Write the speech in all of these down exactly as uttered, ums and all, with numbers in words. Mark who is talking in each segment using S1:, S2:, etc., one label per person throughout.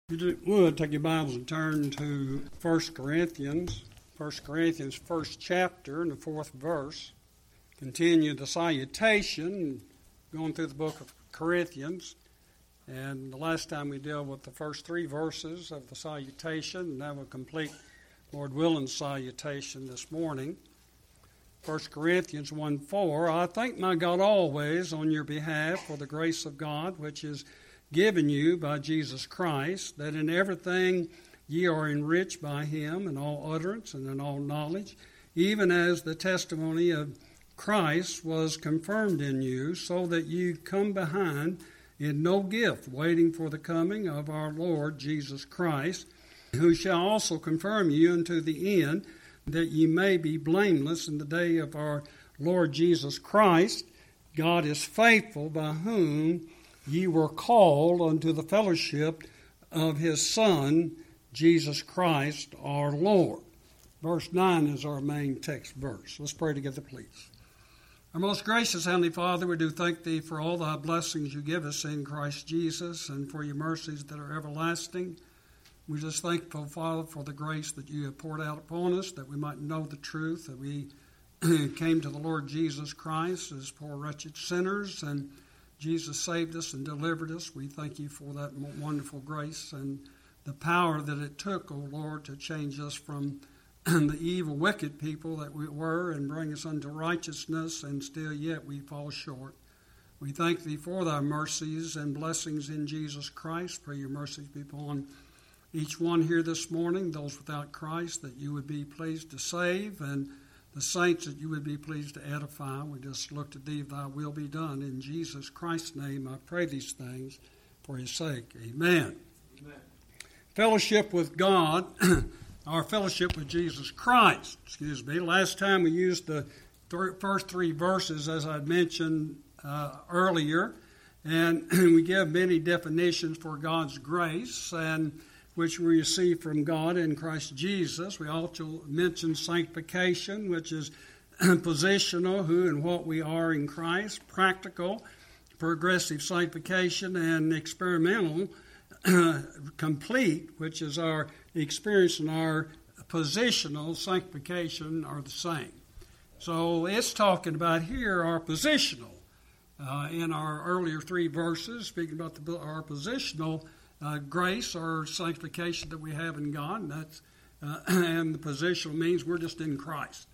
S1: If you would, take your Bibles and turn to First Corinthians, First Corinthians, first chapter, and the fourth verse. Continue the salutation, going through the book of Corinthians. And the last time we dealt with the first three verses of the salutation, and that will complete Lord willing salutation this morning. First Corinthians one four, I thank my God always on your behalf for the grace of God, which is given you by Jesus Christ, that in everything ye are enriched by him in all utterance and in all knowledge, even as the testimony of Christ was confirmed in you, so that you come behind in no gift, waiting for the coming of our Lord Jesus Christ, who shall also confirm you unto the end, that ye may be blameless in the day of our Lord Jesus Christ. God is faithful, by whom ye were called unto the fellowship of his Son, Jesus Christ our Lord. Verse nine is our main text verse. Let's pray together, please. Our most gracious Heavenly Father, we do thank Thee for all Thy blessings You give us in Christ Jesus and for Your mercies that are everlasting. We're just thankful, Father, for the grace that You have poured out upon us, that we might know the truth, that we came to the Lord Jesus Christ as poor wretched sinners, and Jesus saved us and delivered us. We thank You for that wonderful grace and the power that it took, O Lord, to change us from the evil, wicked people that we were and bring us unto righteousness, and still yet we fall short. We thank Thee for Thy mercies and blessings in Jesus Christ. Pray Your mercies be upon each one here this morning, those without Christ, that You would be pleased to save, and the saints that You would be pleased to edify. We just look to Thee, Thy will be done. In Jesus Christ's name I pray these things for His sake. Amen. Amen. Fellowship with God, our fellowship with Jesus Christ. Excuse me. Last time we used the th- first three verses, as I mentioned uh, earlier, and we give many definitions for God's grace, and which we receive from God in Christ Jesus. We also mentioned sanctification, which is positional, who and what we are in Christ, practical, progressive sanctification, and experimental, complete, which is our experience and our positional sanctification are the same. So it's talking about here our positional. Uh, in our earlier three verses, speaking about the, our positional Uh, grace or sanctification that we have in God, and that's uh, and the positional means we're just in Christ,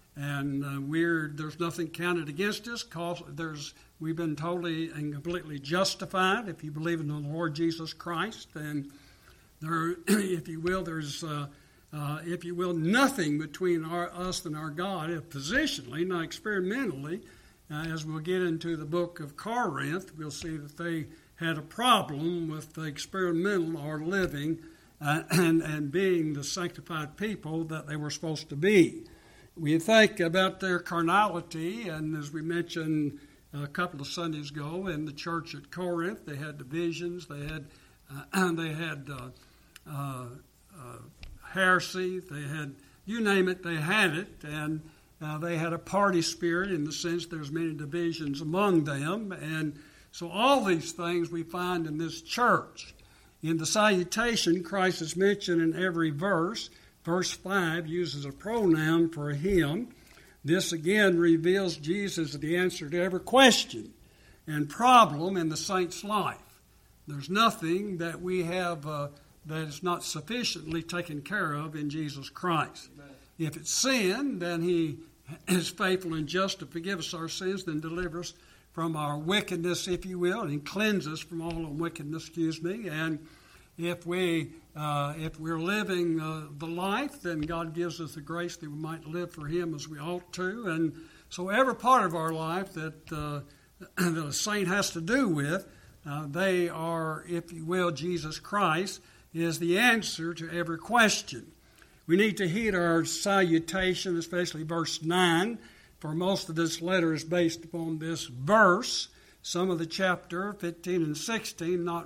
S1: and uh, we're there's nothing counted against us. Cause there's we've been totally and completely justified if you believe in the Lord Jesus Christ, and there, if you will, there's uh, uh, if you will, nothing between our, us and our God, if positionally, not experimentally. Uh, as we'll get into the book of Corinth, we'll see that they had a problem with the experimental or living uh, and, and being the sanctified people that they were supposed to be. We think about their carnality, and as we mentioned a couple of Sundays ago, in the church at Corinth, they had divisions, they had uh, they had uh, uh, uh, heresy, they had, you name it, they had it, and uh, they had a party spirit in the sense there's many divisions among them, and so all these things we find in this church. In the salutation, Christ is mentioned in every verse. Verse five uses a pronoun for him. This again reveals Jesus as the answer to every question and problem in the saint's life. There's nothing that we have uh, that is not sufficiently taken care of in Jesus Christ. Amen. If it's sin, then he is faithful and just to forgive us our sins and deliver us from our wickedness, if you will, and cleanse us from all wickedness, excuse me. And if, we, uh, if we're living uh, the life, then God gives us the grace that we might live for Him as we ought to. And so every part of our life that, uh, that a saint has to do with, uh, they are, if you will, Jesus Christ is the answer to every question. We need to heed our salutation, especially verse nine, for most of this letter is based upon this verse. Some of the chapter, fifteen and sixteen, not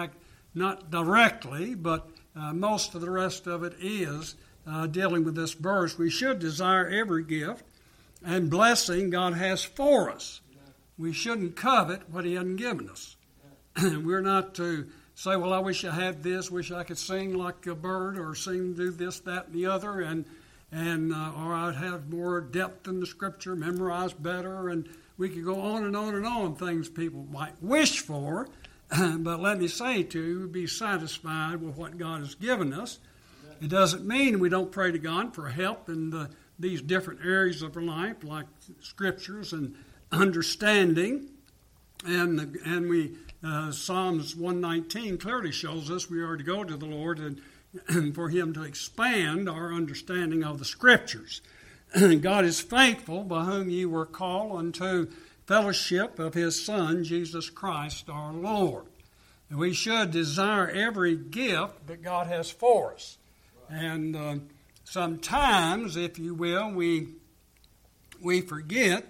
S1: not directly, but uh, most of the rest of it is uh, dealing with this verse. We should desire every gift and blessing God has for us. We shouldn't covet what He hasn't given us. We're not to say, well, I wish I had this, wish I could sing like a bird or sing, do this, that, and the other, and and uh, or I'd have more depth in the Scripture, memorize better, and we could go on and on and on, things people might wish for. But let me say to you, be satisfied with what God has given us. It doesn't mean we don't pray to God for help in the, these different areas of our life, like Scriptures and understanding. And and we uh, Psalms one nineteen clearly shows us we are to go to the Lord and, and for Him to expand our understanding of the Scriptures. God is faithful, by whom ye were called unto fellowship of His Son, Jesus Christ our Lord. And we should desire every gift that God has for us. And uh, sometimes, if you will, we we forget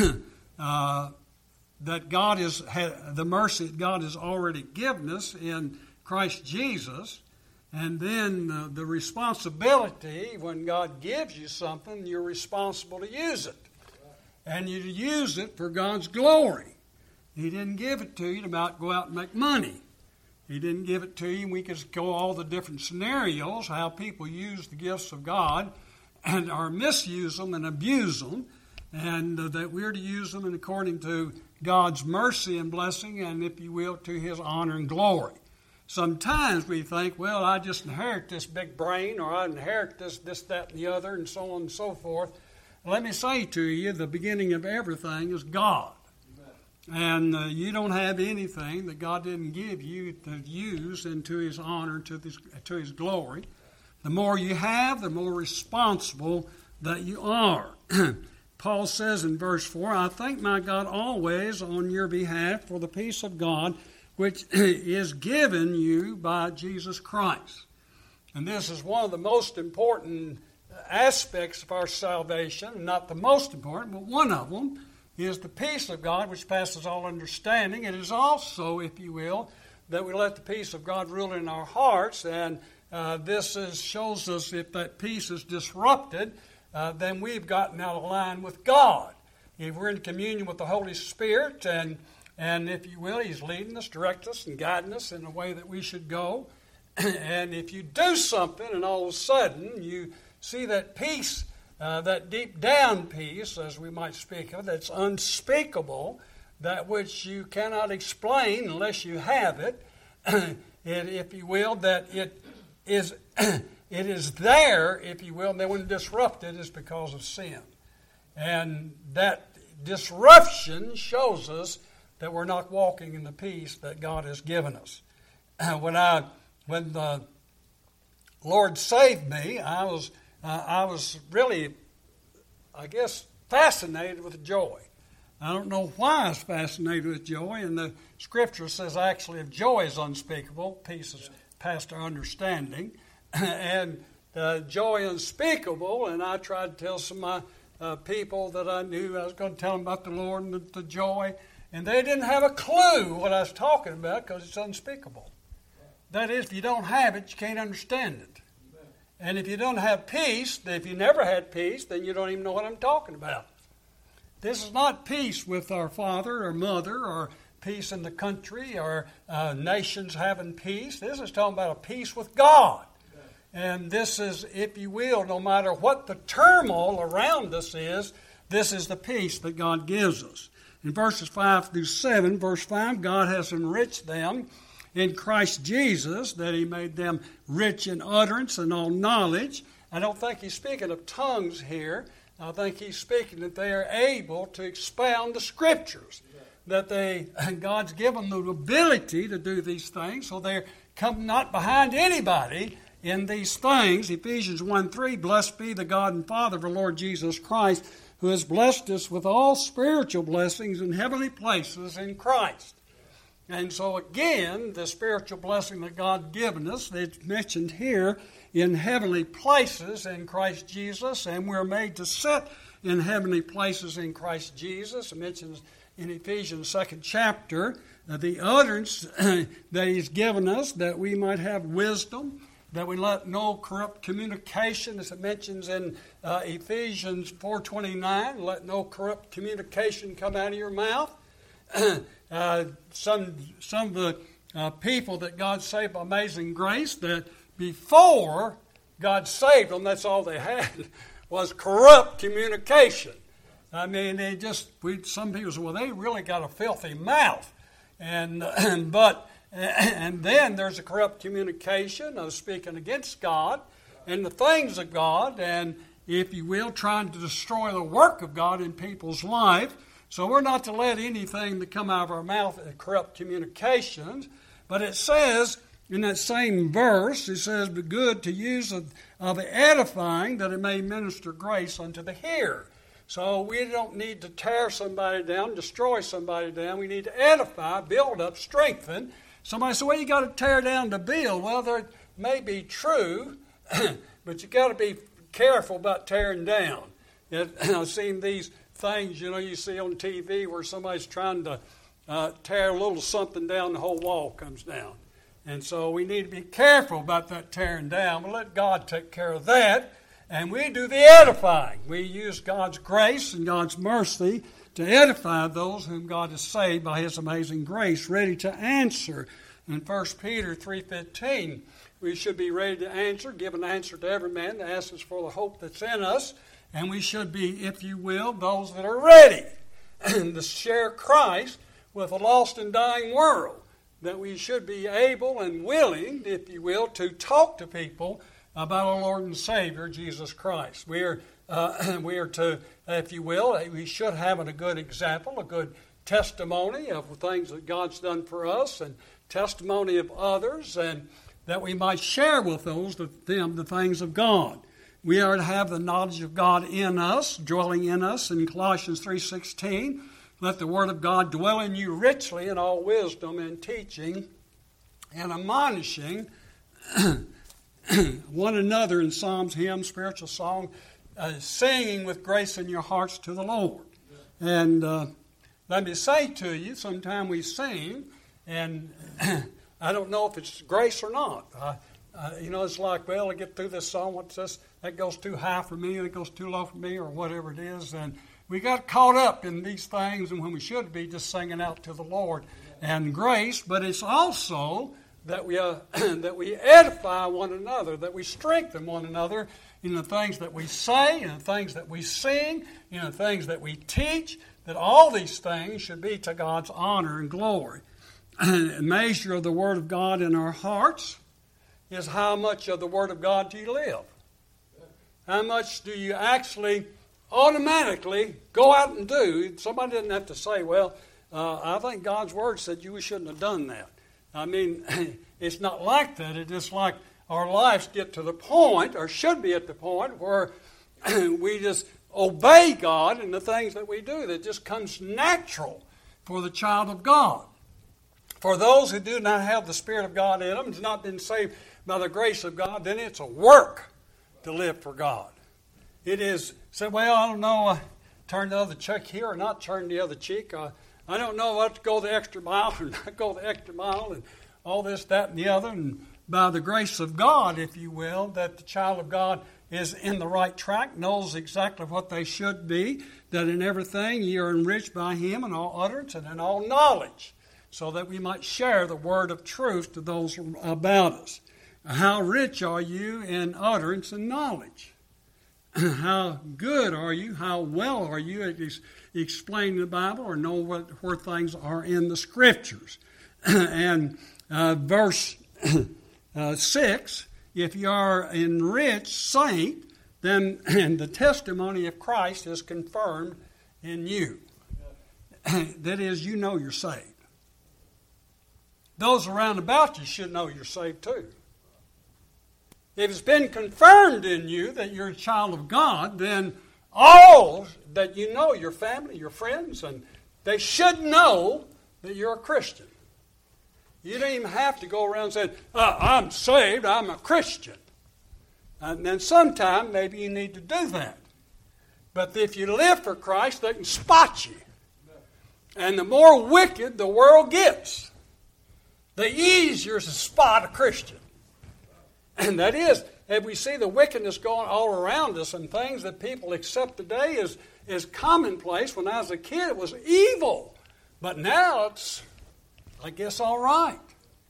S1: uh, that God is the mercy that God has already given us in Christ Jesus, and then uh, the responsibility when God gives you something, you're responsible to use it, and you use it for God's glory. He didn't give it to you to about go out and make money. He didn't give it to you. We could go all the different scenarios how people use the gifts of God and or misuse them and abuse them, and uh, that we're to use them in according to God's mercy and blessing, and if you will, to His honor and glory. Sometimes we think, well, I just inherit this big brain, or I inherit this, this, that, and the other, and so on and so forth. Let me say to you, the beginning of everything is God. And uh, you don't have anything that God didn't give you to use into His honor, to His, to His glory. The more you have, the more responsible that you are. Paul says in verse four, I thank my God always on your behalf for the peace of God which is given you by Jesus Christ. And this is one of the most important aspects of our salvation, not the most important, but one of them is the peace of God which passes all understanding. It is also, if you will, that we let the peace of God rule in our hearts, and uh, this is, shows us if that peace is disrupted, uh, then we've gotten out of line with God. If we're in communion with the Holy Spirit, and and if you will, He's leading us, directing us, and guiding us in the way that we should go. And if you do something, and all of a sudden you see that peace, uh, that deep down peace, as we might speak of, that's unspeakable, that which you cannot explain unless you have it, it if you will, that it is it is there, if you will, and then when disrupted is because of sin. And that disruption shows us that we're not walking in the peace that God has given us. When I, when the Lord saved me, I was, uh, I was really, I guess, fascinated with joy. I don't know why I was fascinated with joy, and the Scripture says actually if joy is unspeakable, peace is past our understanding, and uh, joy unspeakable. And I tried to tell some of my uh, people that I knew, I was going to tell them about the Lord and the, the joy. And they didn't have a clue what I was talking about because it's unspeakable. That is, if you don't have it, you can't understand it. And if you don't have peace, if you never had peace, then you don't even know what I'm talking about. This is not peace with our father or mother or peace in the country or uh, nations having peace. This is talking about a peace with God. And this is, if you will, no matter what the turmoil around us is, this is the peace that God gives us. In verses five through seven, verse five, God has enriched them in Christ Jesus, that He made them rich in utterance and all knowledge. I don't think He's speaking of tongues here. I think He's speaking that they are able to expound the Scriptures. That they, God's given them the ability to do these things, so they're come not behind anybody in these things. Ephesians one three, blessed be the God and Father of our Lord Jesus Christ, who has blessed us with all spiritual blessings in heavenly places in Christ. And so again, the spiritual blessing that God given us, it's mentioned here in heavenly places in Christ Jesus, and we're made to sit in heavenly places in Christ Jesus. It mentions in Ephesians second chapter uh, the utterance that He's given us that we might have wisdom, that we let no corrupt communication, as it mentions in uh, Ephesians four twenty-nine, let no corrupt communication come out of your mouth. uh, some some of the uh, people that God saved by amazing grace that before God saved them, that's all they had was corrupt communication. I mean, they just, we, some people say, well, they really got a filthy mouth. And, and but and then there's a corrupt communication of speaking against God and the things of God, and if you will, trying to destroy the work of God in people's life. So we're not to let anything that come out of our mouth corrupt communications. But it says in that same verse, it says, "Be good to use of, of edifying, that it may minister grace unto the hearer." So we don't need to tear somebody down, destroy somebody down. We need to edify, build up, strengthen. Somebody said, well, you got to tear down to build. Well, that may be true, but you got to be careful about tearing down. I've seen these things, you know, you see on T V where somebody's trying to uh, tear a little something down, the whole wall comes down. And so we need to be careful about that tearing down. But let God take care of that. And we do the edifying. We use God's grace and God's mercy to edify those whom God has saved by His amazing grace, ready to answer. In First Peter three fifteen, we should be ready to answer, give an answer to every man that asks us for the hope that's in us. And we should be, if you will, those that are ready to share Christ with a lost and dying world. That we should be able and willing, if you will, to talk to people about our Lord and Savior, Jesus Christ. We are, uh, we are to, if you will, we should have a good example, a good testimony of the things that God's done for us and testimony of others, and that we might share with those, them, the things of God. We are to have the knowledge of God in us, dwelling in us. In Colossians three sixteen, let the Word of God dwell in you richly in all wisdom and teaching and admonishing one another in psalms, hymns, spiritual song, uh, singing with grace in your hearts to the Lord. And uh, let me say to you, sometimes we sing, and I don't know if it's grace or not. Uh, uh, you know, it's like, well, I get through this song, what's this? That goes too high for me, that goes too low for me, or whatever it is. And we got caught up in these things, and when we should be just singing out to the Lord and grace. But it's also that we uh, that we edify one another, that we strengthen one another in the things that we say, in the things that we sing, in the things that we teach, that all these things should be to God's honor and glory. A measure of the Word of God in our hearts is how much of the Word of God do you live? How much do you actually automatically go out and do? Somebody doesn't have to say, well, uh, I think God's Word said you shouldn't have done that. I mean, it's not like that. It's just like our lives get to the point, or should be at the point, where we just obey God in the things that we do. That just comes natural for the child of God. For those who do not have the Spirit of God in them, has not been saved by the grace of God, then it's a work to live for God. It is, say, well, I don't know, uh, turn the other cheek here or not turn the other cheek. Uh, I don't know what to go the extra mile or not go the extra mile and all this, that, and the other. And by the grace of God, if you will, that the child of God is in the right track, knows exactly what they should be, that in everything ye are enriched by Him in all utterance and in all knowledge, so that we might share the word of truth to those about us. How rich are you in utterance and knowledge? How good are you? How well are you at ex- explaining the Bible or know what, where things are in the Scriptures? And uh, verse uh, six, if you are an enriched saint, then and the testimony of Christ is confirmed in you. That is, you know you're saved. Those around about you should know you're saved too. If it's been confirmed in you that you're a child of God, then all that you know, your family, your friends, and they should know that you're a Christian. You don't even have to go around saying, oh, I'm saved, I'm a Christian. And then sometime maybe you need to do that. But if you live for Christ, they can spot you. And the more wicked the world gets, the easier is to spot a Christian. And that is, if we see the wickedness going all around us and things that people accept today is, is commonplace. When I was a kid, it was evil. But now it's, I guess, all right.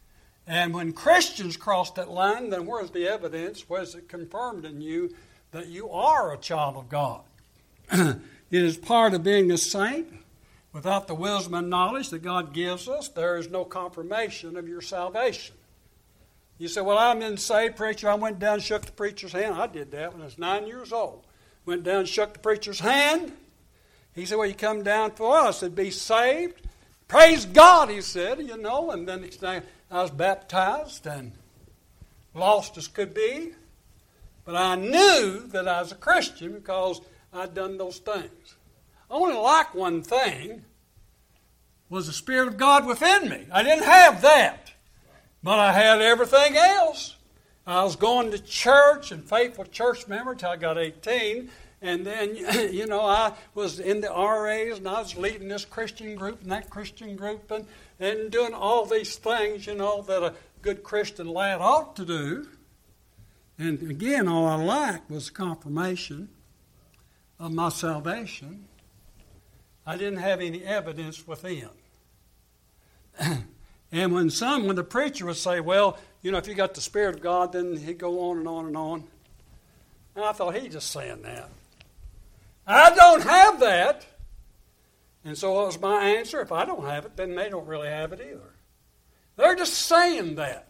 S1: And when Christians cross that line, then where's the evidence? Where's it confirmed in you that you are a child of God? It is part of being a saint. Without the wisdom and knowledge that God gives us, there is no confirmation of your salvation. You say, well, I'm in saved, preacher. I went down and shook the preacher's hand. I did that when I was nine years old. Went down and shook the preacher's hand. He said, well, you come down for us. I said, be saved. Praise God, he said, you know. And then next day I was baptized and lost as could be. But I knew that I was a Christian because I'd done those things. I only like one thing, was the Spirit of God within me. I didn't have that, but I had everything else. I was going to church and faithful church member until I got eighteen, and then, you know, I was in the R As, and I was leading this Christian group and that Christian group, and, and doing all these things, you know, that a good Christian lad ought to do. And again, all I lacked was confirmation of my salvation. I didn't have any evidence within. And when some, when the preacher would say, well, you know, if you got the Spirit of God, then he'd go on and on and on. And I thought, he's just saying that. I don't have that. And so what was my answer? If I don't have it, then they don't really have it either. They're just saying that.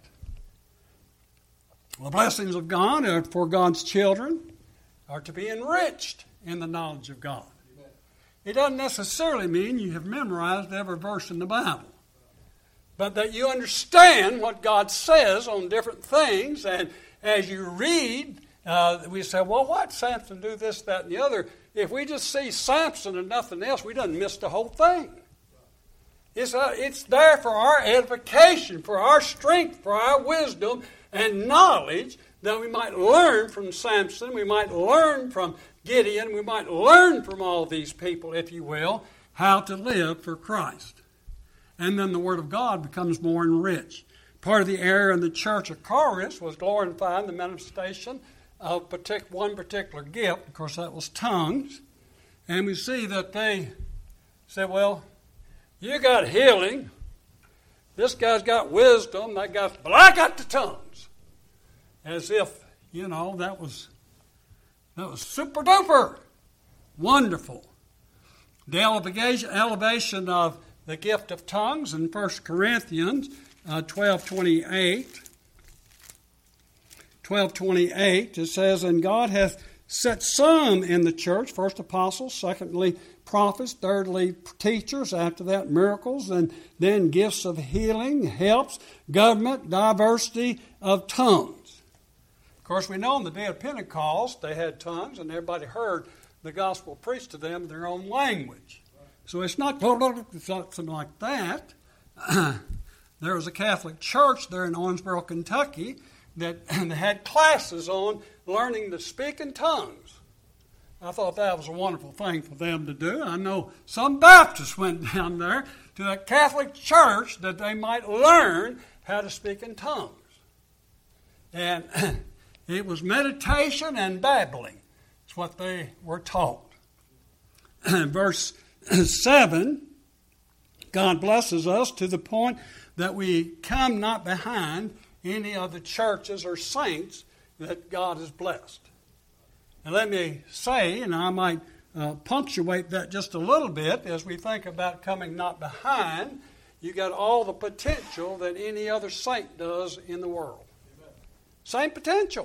S1: The blessings of God are for God's children are to be enriched in the knowledge of God. It doesn't necessarily mean you have memorized every verse in the Bible, but that you understand what God says on different things. And as you read, uh, we say, well, why'd Samson do this, that, and the other? If we just see Samson and nothing else, we don't miss the whole thing. It's, uh, it's there for our edification, for our strength, for our wisdom and knowledge, that we might learn from Samson, we might learn from Gideon, we might learn from all these people, if you will, how to live for Christ. And then the Word of God becomes more enriched. Part of the error in the church of Corinth was glorifying the manifestation of partic- one particular gift. Of course, that was tongues. And we see that they said, well, you got healing. This guy's got wisdom. That guy's, but I got the tongues. As if, you know, that was that was super duper wonderful. The elevation, elevation of the gift of tongues in First Corinthians uh, twelve twenty-eight. twelve twenty-eight, it says, and God hath set some in the church, first apostles, secondly prophets, thirdly teachers, after that miracles, and then gifts of healing, helps, government, diversity of tongues. Of course, we know on the day of Pentecost, they had tongues, and everybody heard the gospel preached to them in their own language. So it's not something like that. There was a Catholic church there in Owensboro, Kentucky, that they had classes on learning to speak in tongues. I thought that was a wonderful thing for them to do. I know some Baptists went down there to that Catholic church that they might learn how to speak in tongues. And it was meditation and babbling. That's what they were taught. Verse seven, God blesses us to the point that we come not behind any of the churches or saints that God has blessed. And let me say, and I might uh, punctuate that just a little bit as we think about coming not behind, you got all the potential that any other saint does in the world. Amen. Same potential.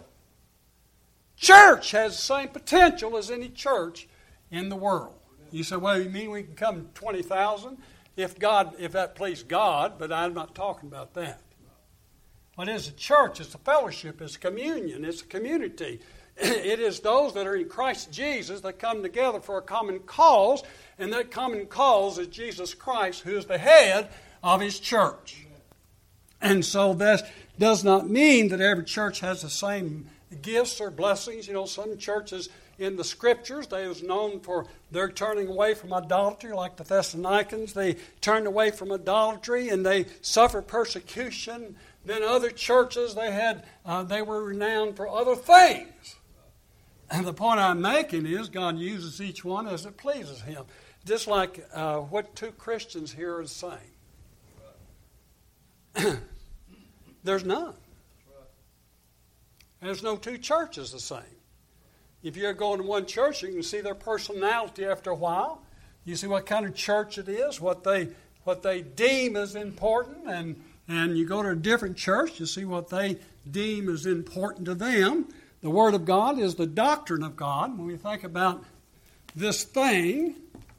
S1: Church has the same potential as any church in the world. You say, well, you mean we can come twenty thousand? If God, if that pleased God, but I'm not talking about that. What is a church? It's a fellowship. It's a communion. It's a community. It is those that are in Christ Jesus that come together for a common cause, and that common cause is Jesus Christ, who is the head of His church. And so that does not mean that every church has the same gifts or blessings. You know, some churches in the Scriptures, they was known for their turning away from idolatry, like the Thessalonians. They turned away from idolatry and they suffered persecution. Then other churches, they had uh, they were renowned for other things. And the point I'm making is God uses each one as it pleases Him. Just like uh, what two Christians here are saying. There's none. There's no two churches the same. If you're going to one church, you can see their personality after a while. You see what kind of church it is, what they what they deem as important, and, and you go to a different church, you see what they deem as important to them. The Word of God is the doctrine of God. When we think about this thing,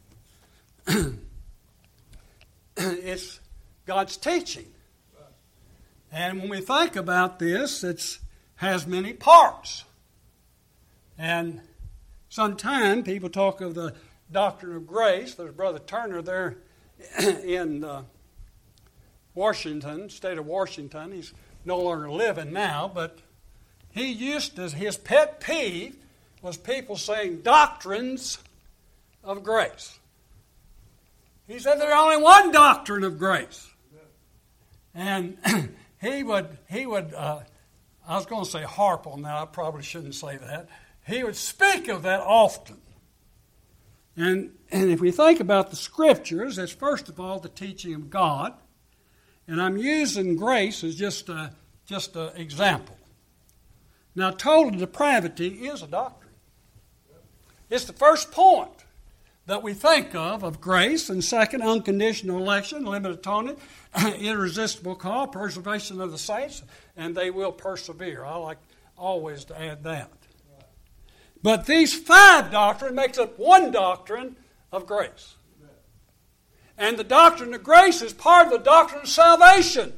S1: it's God's teaching. And when we think about this, it has many parts. And sometimes people talk of the doctrine of grace. There's Brother Turner there in uh, Washington, state of Washington. He's no longer living now, but he used to, his pet peeve was people saying doctrines of grace. He said there's only one doctrine of grace. And he would, he would uh, I was going to say harp on that. I probably shouldn't say that. He would speak of that often. And, and if we think about the Scriptures, it's first of all the teaching of God. And I'm using grace as just a, just an example. Now, total depravity is a doctrine. It's the first point that we think of of grace. And second, unconditional election, limited atonement, irresistible call, preservation of the saints, and they will persevere. I like always to add that. But these five doctrines makes up one doctrine of grace. And the doctrine of grace is part of the doctrine of salvation.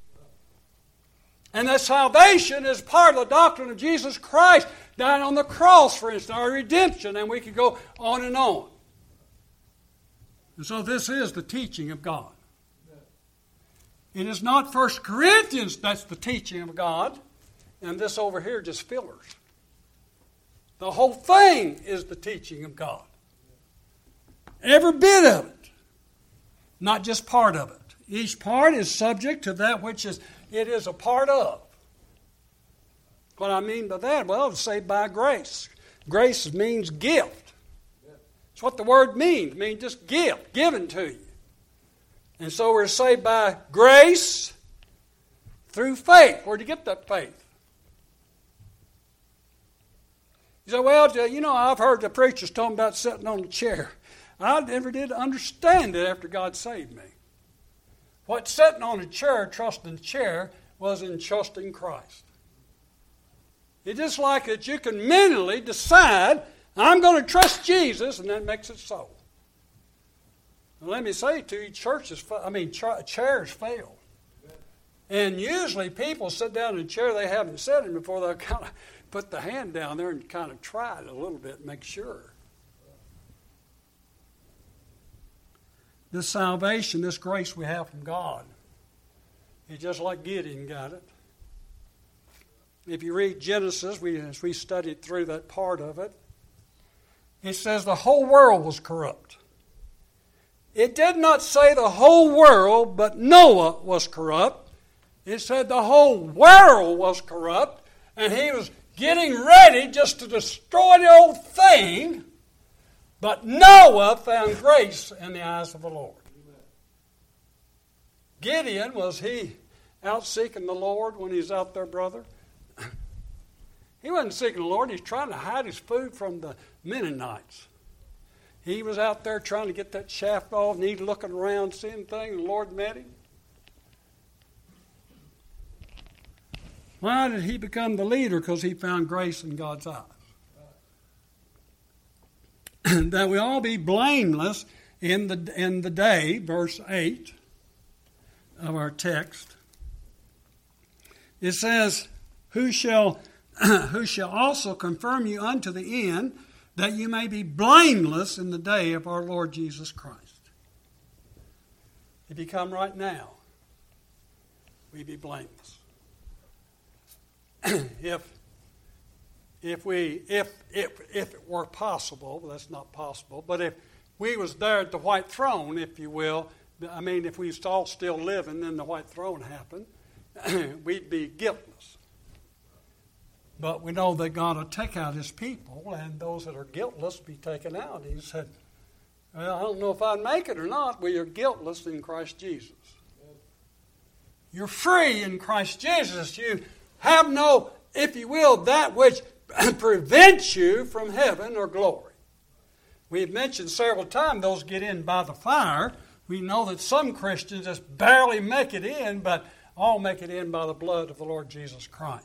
S1: And that salvation is part of the doctrine of Jesus Christ dying on the cross, for instance, our redemption, and we could go on and on. And so this is the teaching of God. It is not First Corinthians that's the teaching of God, and this over here just fillers. The whole thing is the teaching of God. Every bit of it. Not just part of it. Each part is subject to that which is it is a part of. What I mean by that? Well, it's saved by grace. Grace means gift. It's what the word means. It means just gift, given to you. And so we're saved by grace through faith. Where'd you get that faith? You say, well, you know, I've heard the preachers talking about sitting on the chair. I never did understand it after God saved me. What sitting on a chair, trusting the chair, was in trusting Christ. It's just like that you can mentally decide, I'm going to trust Jesus, and that makes it so. And let me say to you, churches, I mean, chairs fail. And usually people sit down in a chair they haven't sat in before, they'll kind of put the hand down there and kind of try it a little bit, make sure. This salvation, this grace we have from God, is just like Gideon got it. If you read Genesis, we, as we studied through that part of it, it says the whole world was corrupt. It did not say the whole world, but Noah was corrupt. It said the whole world was corrupt, and he was getting ready just to destroy the old thing. But Noah found grace in the eyes of the Lord. Gideon, was he out seeking the Lord when he was out there, brother? He wasn't seeking the Lord. He was trying to hide his food from the Mennonites. He was out there trying to get that shaft off, and he's looking around, seeing things, and the Lord met him. Why did he become the leader? Because he found grace in God's eyes. That we all be blameless in the in the day, verse eight of our text. It says, Who shall who shall also confirm you unto the end, that you may be blameless in the day of our Lord Jesus Christ. If you come right now, we be blameless. if If we, if, if, if it were possible, well, that's not possible, but if we was there at the white throne, if you will, I mean, if we was all still living, then the white throne happened, we'd be guiltless. But we know that God will take out his people, and those that are guiltless be taken out. He said, well, I don't know if I'd make it or not, but you're guiltless in Christ Jesus. You're free in Christ Jesus. You have no, if you will, that which prevents you from heaven or glory. We've mentioned several times those get in by the fire. We know that some Christians just barely make it in, but all make it in by the blood of the Lord Jesus Christ.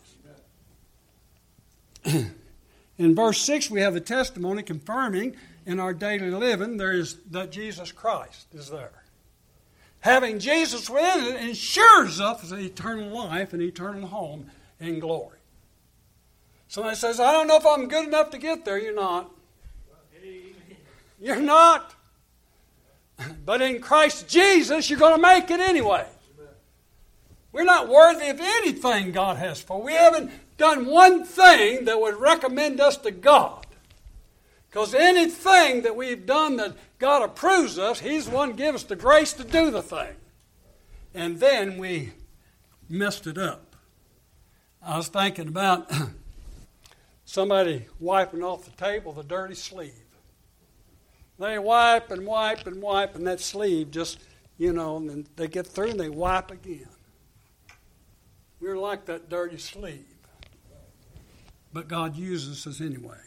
S1: In verse six, we have a testimony confirming in our daily living there is that Jesus Christ is there. Having Jesus within it ensures us an eternal life and eternal home in glory. Somebody says, I don't know if I'm good enough to get there. You're not. You're not. But in Christ Jesus, you're going to make it anyway. We're not worthy of anything God has for. We haven't done one thing that would recommend us to God. Because anything that we've done that God approves us, He's the one who gives us the grace to do the thing. And then we messed it up. I was thinking about somebody wiping off the table the dirty sleeve. They wipe and wipe and wipe, and that sleeve just, you know, and then they get through and they wipe again. We're like that dirty sleeve. But God uses us anyway.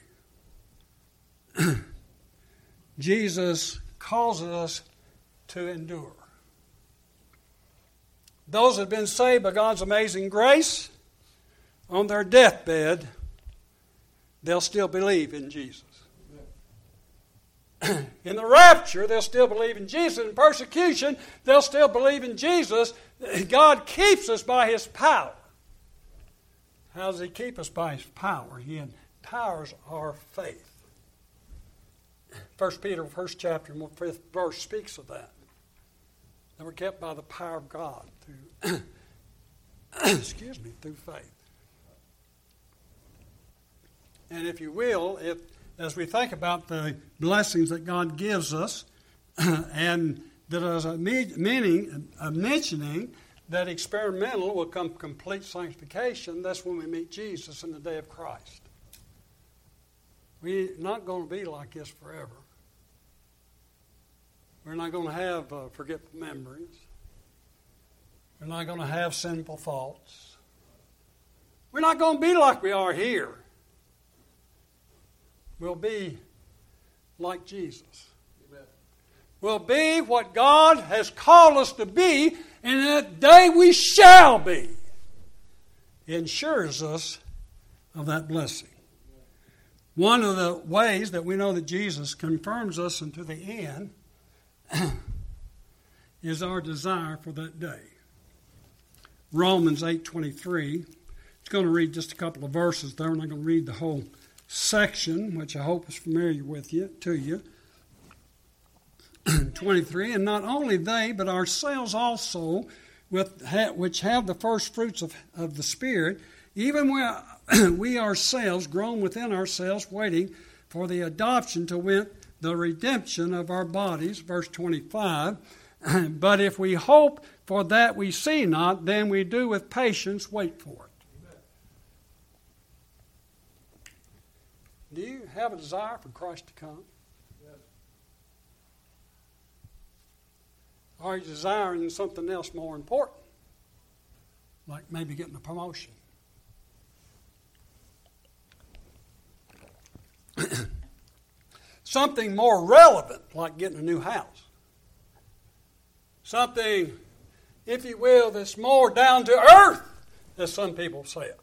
S1: Jesus causes us to endure. Those that have been saved by God's amazing grace, on their deathbed, they'll still believe in Jesus. In the rapture, they'll still believe in Jesus. In persecution, they'll still believe in Jesus. God keeps us by His power. How does He keep us? By His power. He empowers our faith. First Peter, first chapter, fifth verse speaks of that. That we're kept by the power of God through, excuse me, through faith. And if you will, if as we think about the blessings that God gives us, and that as a meaning, a mentioning that experimental will come complete sanctification, that's when we meet Jesus in the day of Christ. We're not going to be like this forever. We're not going to have uh, forgetful memories. We're not going to have sinful thoughts. We're not going to be like we are here. We'll be like Jesus. Amen. We'll be what God has called us to be, and that day we shall be. He ensures us of that blessing. One of the ways that we know that Jesus confirms us unto the end is our desire for that day. Romans eight twenty-three. It's going to read just a couple of verses there. We're not going to read the whole section, which I hope is familiar with you, to you. twenty-three, and not only they, but ourselves also, with which have the first fruits of, of the Spirit, even we, we ourselves, grown within ourselves, waiting for the adoption to wit the redemption of our bodies, verse twenty-five. But if we hope for that we see not, then we do with patience wait for it. Do you have a desire for Christ to come? Yes. Or are you desiring something else more important? Like maybe getting a promotion? Something more relevant, like getting a new house. Something, if you will, that's more down to earth, as some people say it.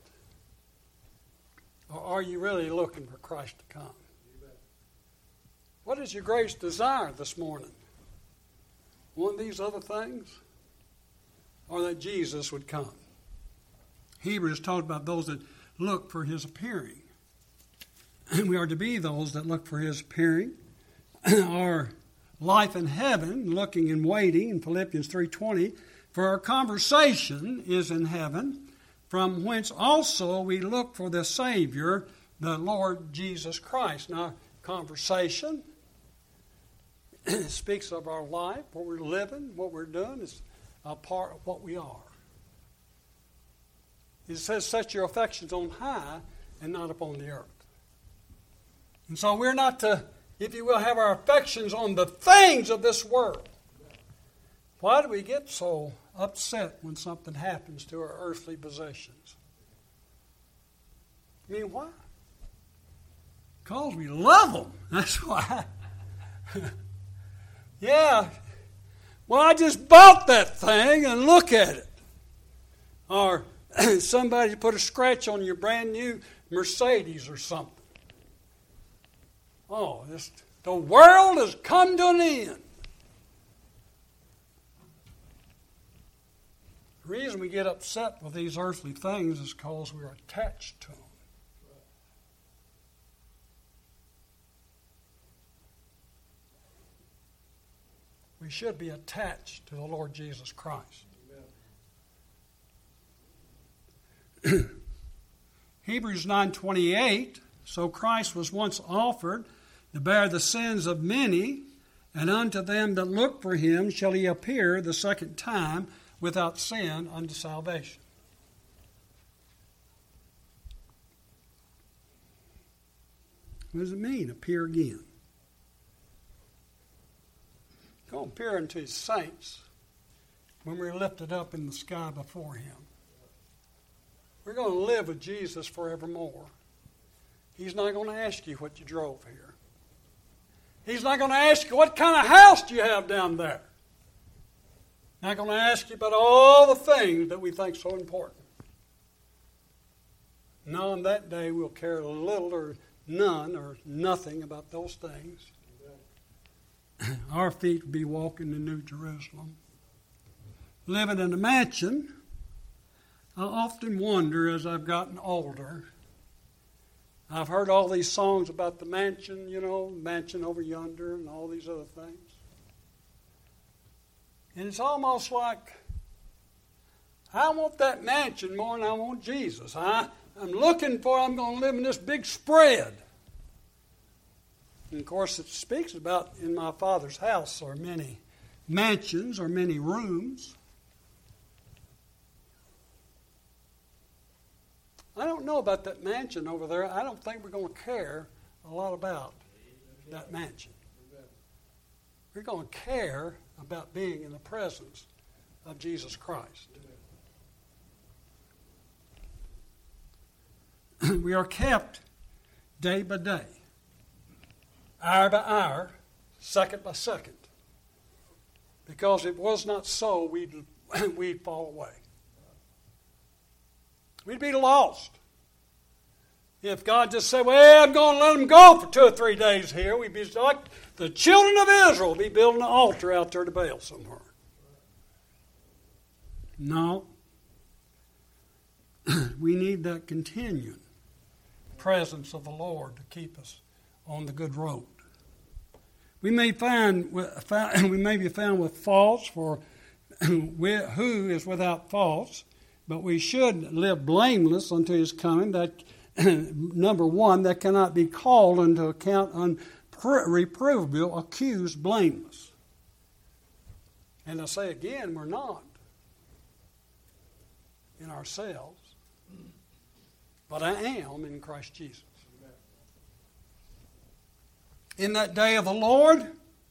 S1: Or are you really looking for Christ to come? What is your greatest desire this morning? One of these other things? Or that Jesus would come? Hebrews talked about those that look for His appearing. And we are to be those that look for His appearing. Our life in heaven, looking and waiting, in Philippians three twenty, for our conversation is in heaven, from whence also we look for the Savior, the Lord Jesus Christ. Now, conversation speaks of our life, what we're living, what we're doing is a part of what we are. It says, set your affections on high and not upon the earth. And so we're not to, if you will, have our affections on the things of this world. Why do we get so upset when something happens to our earthly possessions? I mean, why? Because we love them. That's why. Yeah. Well, I just bought that thing and look at it. Or somebody put a scratch on your brand new Mercedes or something. Oh, this, the world has come to an end. The reason we get upset with these earthly things is because we're attached to them. We should be attached to the Lord Jesus Christ. Hebrews nine twenty-eight, so Christ was once offered to bear the sins of many, and unto them that look for him shall he appear the second time without sin unto salvation. What does it mean, appear again? Going to appear unto his saints when we're lifted up in the sky before him. We're going to live with Jesus forevermore. He's not going to ask you what you drove here. He's not going to ask you what kind of house do you have down there. Not going to ask you about all the things that we think so important. No, on that day we'll care little or none or nothing about those things. Our feet will be walking to New Jerusalem. Living in a mansion, I often wonder as I've gotten older. I've heard all these songs about the mansion, you know, mansion over yonder and all these other things. And it's almost like I want that mansion more than I want Jesus. I, I'm looking for, I'm going to live in this big spread. And of course, it speaks about in my Father's house are many mansions or many rooms. I don't know about that mansion over there. I don't think we're going to care a lot about that mansion. We're going to care about being in the presence of Jesus Christ. We are kept day by day, hour by hour, second by second. Because if it was not so, we'd, we'd fall away. We'd be lost. If God just said, well, I'm going to let them go for two or three days here, we'd be like the children of Israel, be building an altar out there to Baal somewhere. No. We need that continuing presence of the Lord to keep us on the good road. We may find we may be found with faults, for who is without faults, but we should live blameless unto his coming. That number one, that cannot be called into account unreprovable, accused blameless. And I say again, we're not in ourselves, but I am in Christ Jesus. In that day of the Lord,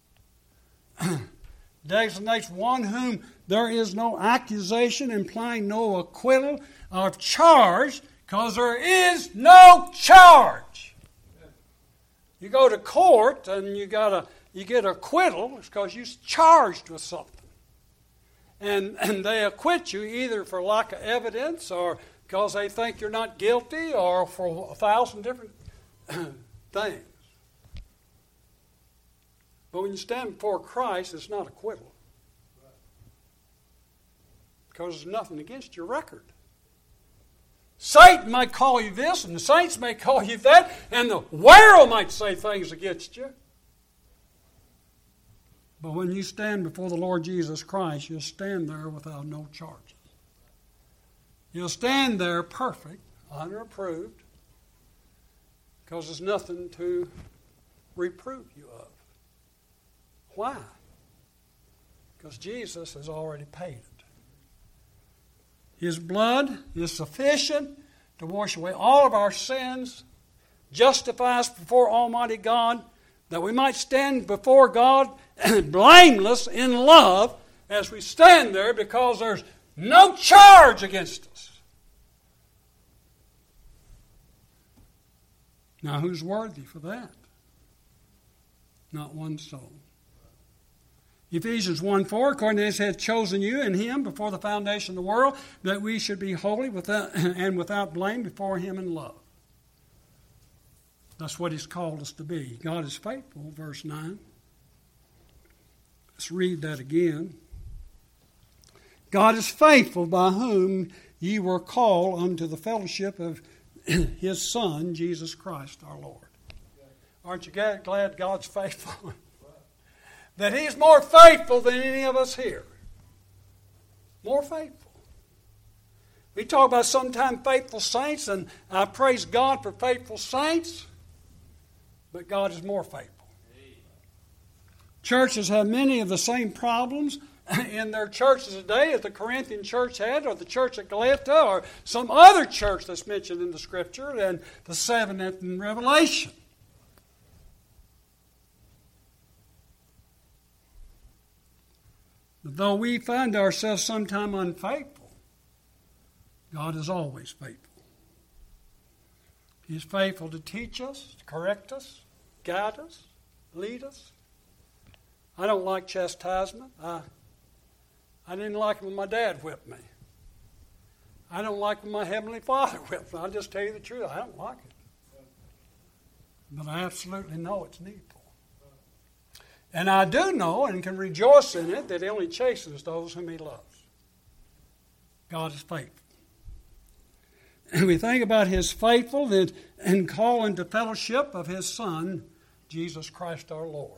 S1: designates one whom there is no accusation, implying no acquittal of charge, because there is no charge. You go to court and you got a you get acquittal, it's because you're charged with something. And and they acquit you either for lack of evidence or because they think you're not guilty or for a thousand different things. But when you stand before Christ, it's not acquittal. Because there's nothing against your record. Satan might call you this, and the saints may call you that, and the world might say things against you. But when you stand before the Lord Jesus Christ, you'll stand there without no charges. You'll stand there perfect, unapproved, because there's nothing to reprove you of. Why? Because Jesus has already paid it. His blood is sufficient to wash away all of our sins, justify us before Almighty God, that we might stand before God blameless in love, as we stand there because there's no charge against us. Now, who's worthy for that? Not one soul. Ephesians one four, according to this, hath chosen you in him before the foundation of the world, that we should be holy without, and without blame before him in love. That's what he's called us to be. God is faithful, verse nine. Let's read that again. God is faithful, by whom ye were called unto the fellowship of his Son, Jesus Christ our Lord. Aren't you glad God's faithful? That he's more faithful than any of us here. More faithful. We talk about sometimes faithful saints, and I praise God for faithful saints, but God is more faithful. Churches have many of the same problems in their churches today as the Corinthian church had, or the church at Galatia, or some other church that's mentioned in the Scripture, and the seventh in Revelation. But though we find ourselves sometime unfaithful, God is always faithful. He's faithful to teach us, to correct us, guide us, lead us. I don't like chastisement. I, I didn't like it when my dad whipped me. I don't like when my Heavenly Father whipped me. I'll just tell you the truth. I don't like it. But I absolutely know it's needful. And I do know and can rejoice in it that he only chastens those whom he loves. God is faithful. And we think about his faithfulness and call into fellowship of his Son, Jesus Christ our Lord.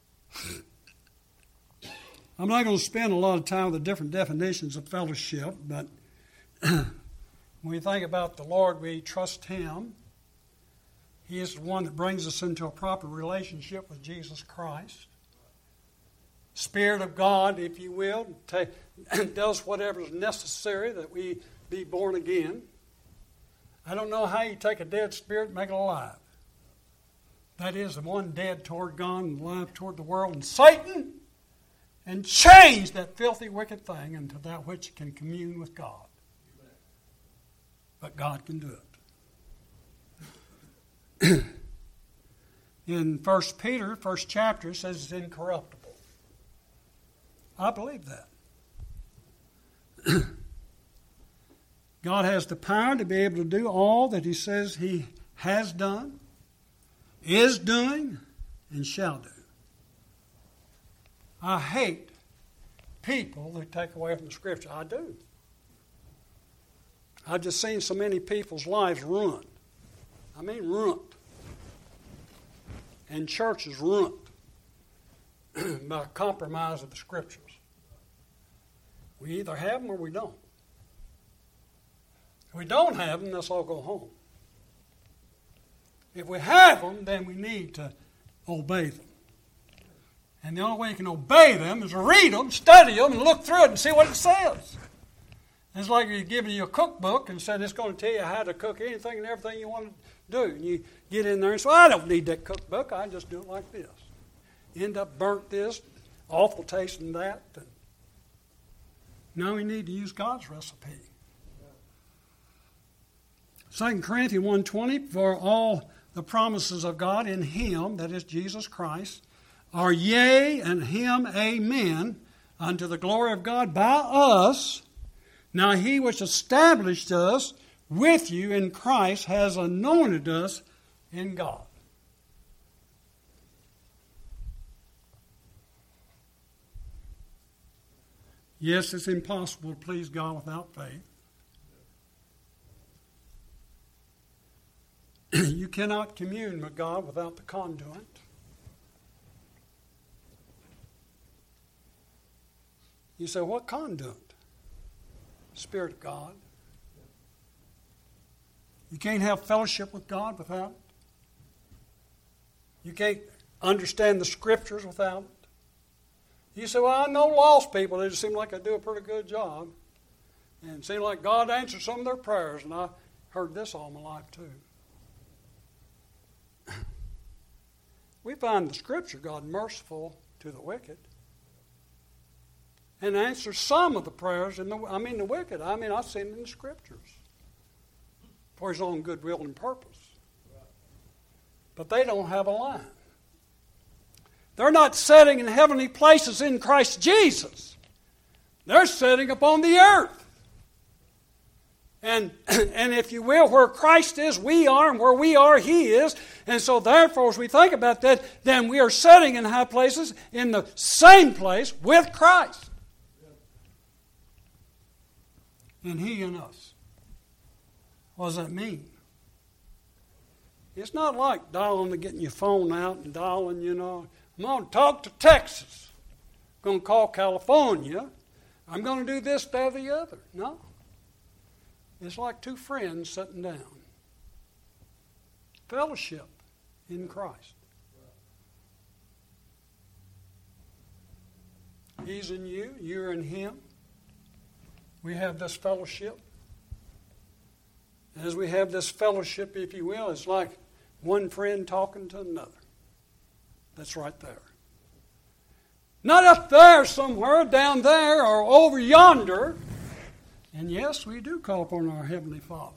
S1: I'm not going to spend a lot of time with the different definitions of fellowship, but when we think about the Lord, we trust him. He is the one that brings us into a proper relationship with Jesus Christ. Spirit of God, if you will, take, does whatever is necessary that we be born again. I don't know how you take a dead spirit and make it alive. That is, the one dead toward God and alive toward the world and Satan, and change that filthy, wicked thing into that which can commune with God. But God can do it. In First Peter, first chapter, it says it's incorruptible. I believe that. God has the power to be able to do all that he says he has done, is doing, and shall do. I hate people who take away from the Scripture. I do. I've just seen so many people's lives ruined. I mean ruined. And churches ruined by compromise of the Scriptures. We either have them or we don't. If we don't have them, let's all go home. If we have them, then we need to obey them. And the only way you can obey them is to read them, study them, and look through it and see what it says. It's like you're giving you a cookbook and said it's going to tell you how to cook anything and everything you want to do. And you get in there and say, well, I don't need that cookbook. I just do it like this. You end up burnt this, awful tasting that. And now we need to use God's recipe. Second Corinthians one twenty, for all the promises of God in him, that is Jesus Christ, are yea, and him amen, unto the glory of God by us. Now he which established us with you in Christ has anointed us in God. Yes, it's impossible to please God without faith. You cannot commune with God without the conduit. You say, what conduit? Spirit of God. You can't have fellowship with God without it. You can't understand the Scriptures without it. You say, well, I know lost people. They just seem like they do a pretty good job. And it seems like God answered some of their prayers. And I heard this all my life too. We find in the Scripture God merciful to the wicked. and answers some of the prayers, in the, I mean the wicked. I mean, I've seen it in the Scriptures for His own goodwill and purpose. But they don't have a line. They're not sitting in heavenly places in Christ Jesus. They're sitting upon the earth. And, and if you will, where Christ is, we are, and where we are, He is. And so therefore, as we think about that, then we are sitting in high places in the same place with Christ. And He in us. What does that mean? It's not like dialing and getting your phone out and dialing, you know. I'm going to talk to Texas. I'm going to call California. I'm going to do this, that, or the other. No. It's like two friends sitting down. Fellowship in Christ. He's in you, you're in Him. We have this fellowship. As we have this fellowship, if you will, it's like one friend talking to another. That's right there. Not up there somewhere, down there, or over yonder. And yes, we do call upon our Heavenly Father.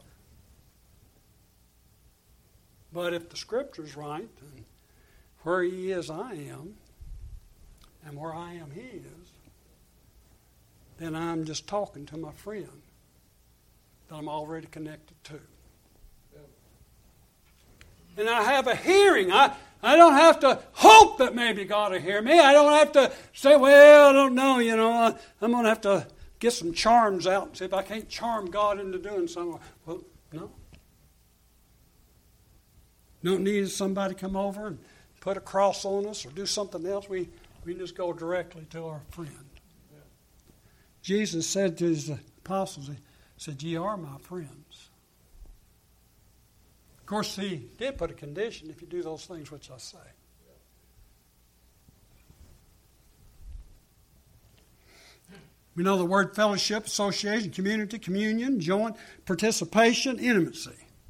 S1: But if the Scripture's right, and where He is, I am, and where I am, He is, then I'm just talking to my friend that I'm already connected to. And I have a hearing. I, I don't have to hope that maybe God will hear me. I don't have to say, well, I don't know, you know, I, I'm going to have to get some charms out and see if I can't charm God into doing something. Well, no. Don't need somebody to come over and put a cross on us or do something else. We, we just go directly to our friend. Yeah. Jesus said to His apostles, He said, ye are my friends. Of course, He did put a condition if you do those things which I say. We know the word fellowship, association, community, communion, joint, participation, intimacy.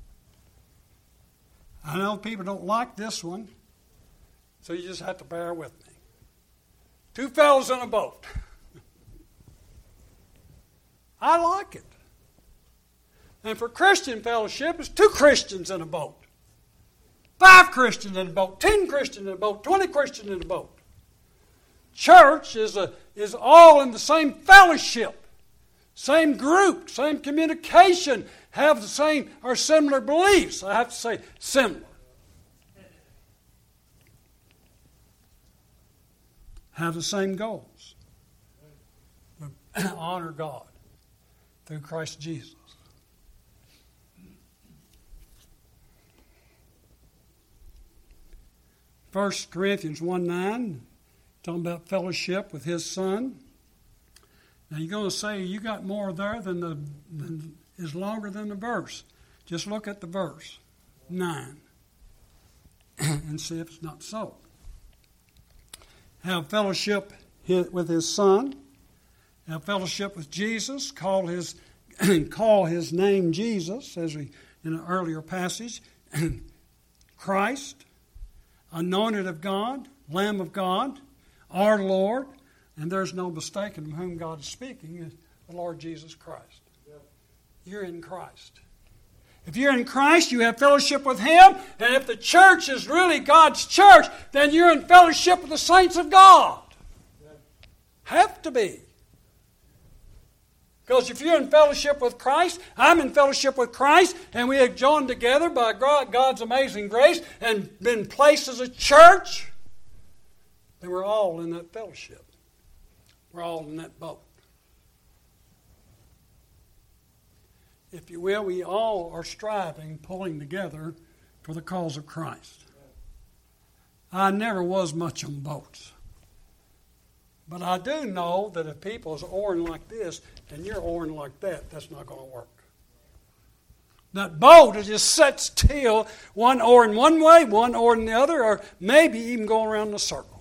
S1: I know people don't like this one, so you just have to bear with me. Two fellows in a boat. I like it. And for Christian fellowship, it's two Christians in a boat. Five Christians in a boat. Ten Christians in a boat. Twenty Christians in a boat. Church is a, is all in the same fellowship, same group, same communication, have the same or similar beliefs. I have to say similar. Have the same goals. Honor God through Christ Jesus. First Corinthians one nine, talking about fellowship with His Son. Now you're going to say you got more there than the than, is longer than the verse. Just look at the verse nine and see if it's not so. Have fellowship with His Son. Have fellowship with Jesus. Call His call His name Jesus, as we in an earlier passage. Christ. Anointed of God, Lamb of God, our Lord, and there's no mistaking whom God is speaking, is the Lord Jesus Christ. Yep. You're in Christ. If you're in Christ, you have fellowship with Him, and if the church is really God's church, then you're in fellowship with the saints of God. Yep. Have to be. Because if you're in fellowship with Christ, I'm in fellowship with Christ, and we have joined together by God's amazing grace and been placed as a church, then we're all in that fellowship. We're all in that boat. If you will, we all are striving, pulling together for the cause of Christ. I never was much on boats. But I do know that if people is oaring like this and you're oaring like that, that's not going to work. That boat is just set still, one oaring one way, one oaring the other, or maybe even going around in a circle.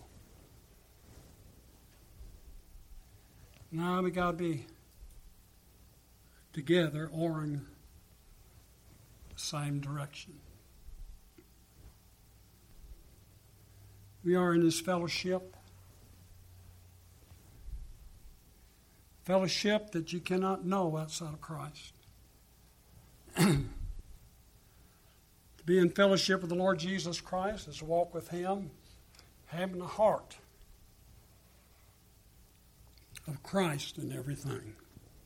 S1: Now we got to be together, oaring the same direction. We are in this fellowship. fellowship that you cannot know outside of Christ. To be in fellowship with the Lord Jesus Christ is to walk with Him, having a heart of Christ in everything.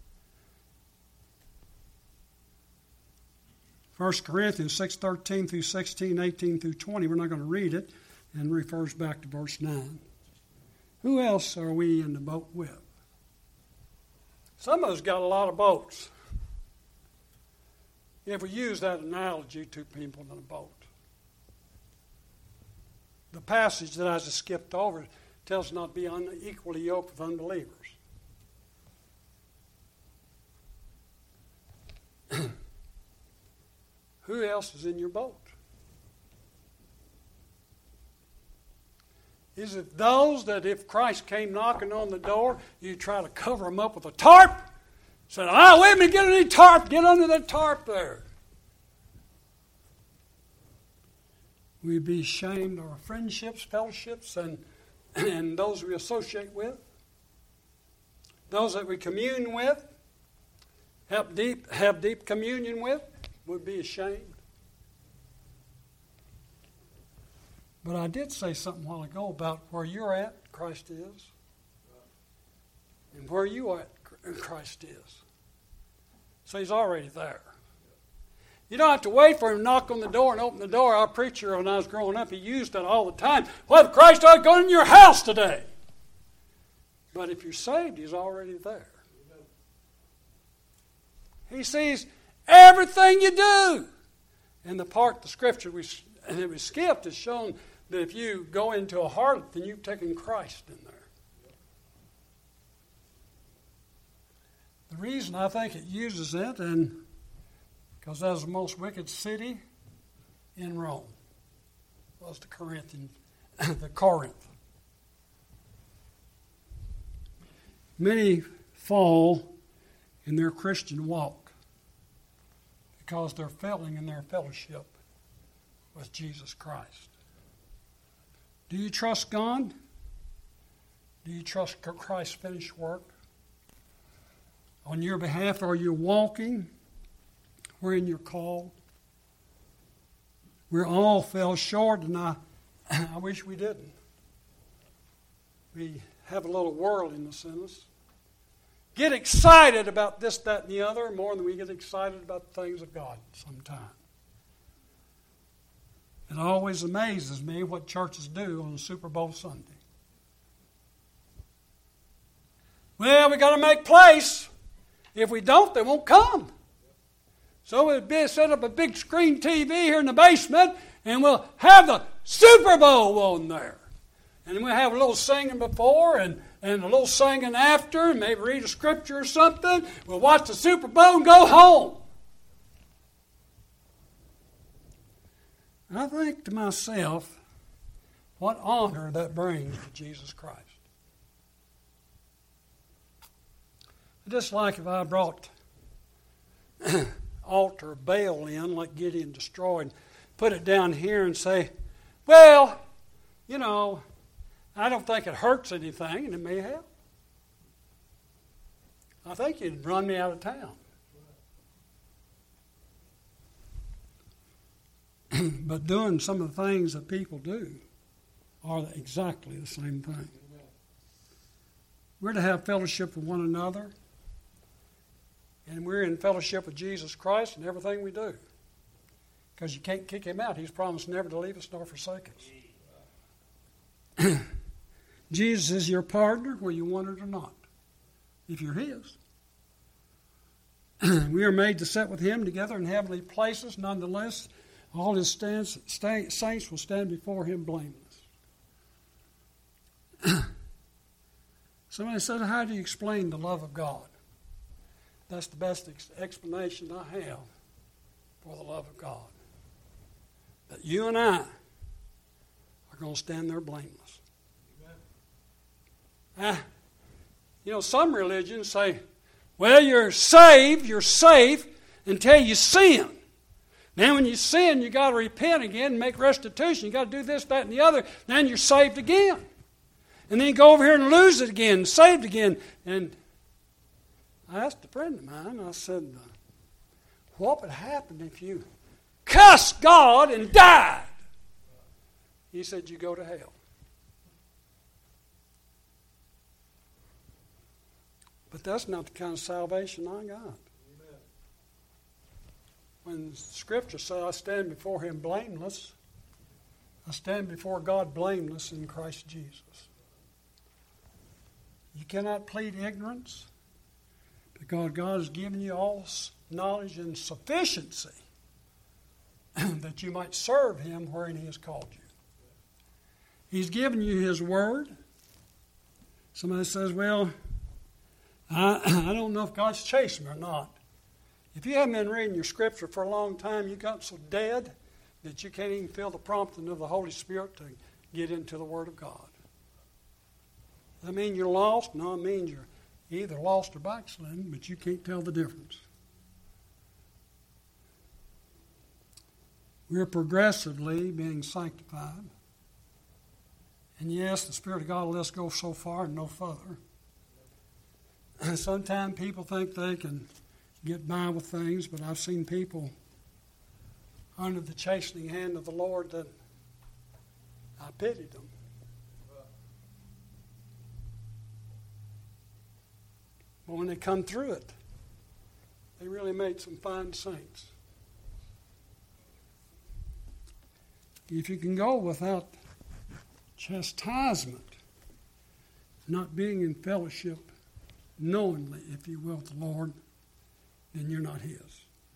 S1: First Corinthians six thirteen through sixteen, eighteen through twenty. We're not going to read it, and refers back to verse nine. Who else are we in the boat with? Some of us got a lot of boats. If we use that analogy, two people in a boat. The passage that I just skipped over tells us not to be unequally yoked with unbelievers. Who else is in your boat? Is it those that if Christ came knocking on the door, you try to cover them up with a tarp? Said, ah, wait a minute, get under the tarp, get under the tarp there. We'd be ashamed of our friendships, fellowships, and, and those we associate with, those that we commune with, have deep, have deep communion with, would be ashamed. But I did say something a while ago about where you're at, Christ is, and where you are at, Christ is. So He's already there. You don't have to wait for Him to knock on the door and open the door. Our preacher, when I was growing up, he used it all the time. Well, if Christ ought to go in your house today. But if you're saved, He's already there. He sees everything you do. And the part of the Scripture we, that we skipped is shown that if you go into a harlot, then you've taken Christ in there. The reason I think it uses it, and because that was the most wicked city in Rome, was the Corinthian, the Corinth. Many fall in their Christian walk because they're failing in their fellowship with Jesus Christ. Do you trust God? Do you trust Christ's finished work? On your behalf, are you walking wherein you're called? We all fell short, and I, I wish we didn't. We have a little worldliness in us. Get excited about this, that, and the other more than we get excited about the things of God sometimes. It always amazes me what churches do on Super Bowl Sunday. Well, we got to make place. If we don't, they won't come. So we'll be, set up a big screen T V here in the basement, and we'll have the Super Bowl on there. And we'll have a little singing before and, and a little singing after, and maybe read a scripture or something. We'll watch the Super Bowl and go home. I think to myself, what honor that brings to Jesus Christ. Just like if I brought altar Baal in, like Gideon destroyed, put it down here and say, well, you know, I don't think it hurts anything, and it may help. I think you'd run me out of town. But doing some of the things that people do are exactly the same thing. We're to have fellowship with one another, and we're in fellowship with Jesus Christ in everything we do. Because you can't kick Him out. He's promised never to leave us nor forsake us. Jesus is your partner, whether you want it or not, if you're His. We are made to sit with Him together in heavenly places. Nonetheless, all His stands, sta- saints will stand before Him blameless. Somebody said, how do you explain the love of God? That's the best ex- explanation I have for the love of God. That you and I are going to stand there blameless. Uh, you know, some religions say, well, you're saved, you're safe until you sin. Then when you sin, you got to repent again and make restitution. You got to do this, that, and the other. Then you're saved again. And then you go over here and lose it again, saved again. And I asked a friend of mine, I said, what would happen if you cussed God and died? He said, you go to hell. But that's not the kind of salvation I got. Amen. When Scripture says, I stand before Him blameless, I stand before God blameless in Christ Jesus. You cannot plead ignorance because God has given you all knowledge and sufficiency that you might serve Him wherein He has called you. He's given you His Word. Somebody says, well, I, I don't know if God's chasing me or not. If you haven't been reading your Scripture for a long time, you got so dead that you can't even feel the prompting of the Holy Spirit to get into the Word of God. Does that mean you're lost? No, it means you're either lost or backslidden, but you can't tell the difference. We're progressively being sanctified. And yes, the Spirit of God will let us go so far and no further. Sometimes people think they can get by with things, but I've seen people under the chastening hand of the Lord that I pitied them. But when they come through it, they really made some fine saints. If you can go without chastisement, not being in fellowship knowingly, if you will, with the Lord, then you're not His.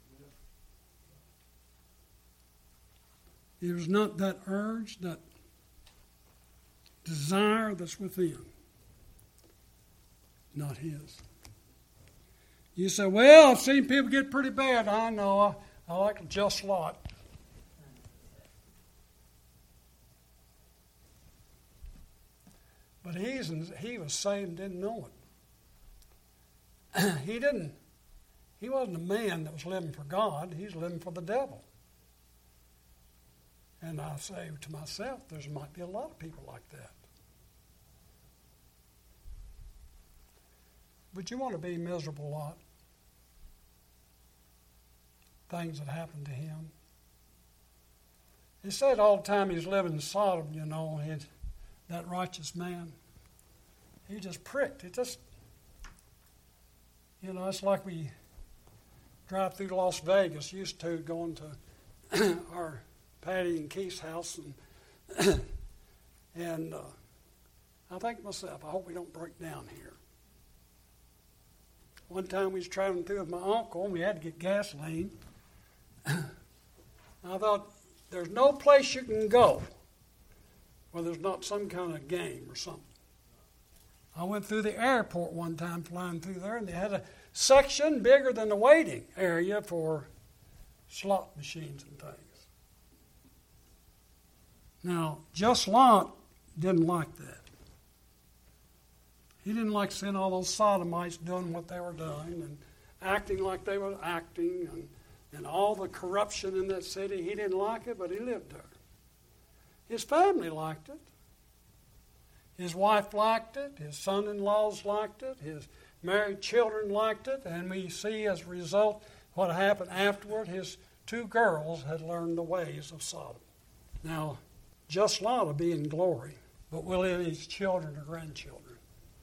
S1: There's not that urge, that desire that's within. Not His. You say, well, I've seen people get pretty bad. I know. I, I like a just lot. But he's, he was saved and didn't know it. he didn't. He wasn't a man that was living for God. He was living for the devil. And I say to myself, there might be a lot of people like that. But you want to be a miserable lot. Things that happened to him. He said all the time he's living in Sodom, you know, he, that righteous man. He just pricked. It just, you know, it's like we drive through Las Vegas, used to going to our Patty and Keith's house, and and uh, I think to myself, I hope we don't break down here. One time we was traveling through with my uncle, and we had to get gasoline. I thought, there's no place you can go where there's not some kind of game or something. I went through the airport one time flying through there, and they had a section bigger than the waiting area for slot machines and things. Now, Just Lot didn't like that. He didn't like seeing all those sodomites doing what they were doing and acting like they were acting and, and all the corruption in that city. He didn't like it, but he lived there. His family liked it. His wife liked it. His son-in-laws liked it. His married children liked it. And we see as a result what happened afterward. His two girls had learned the ways of Sodom. Now, Just Lot will be in glory, but will his children or grandchildren?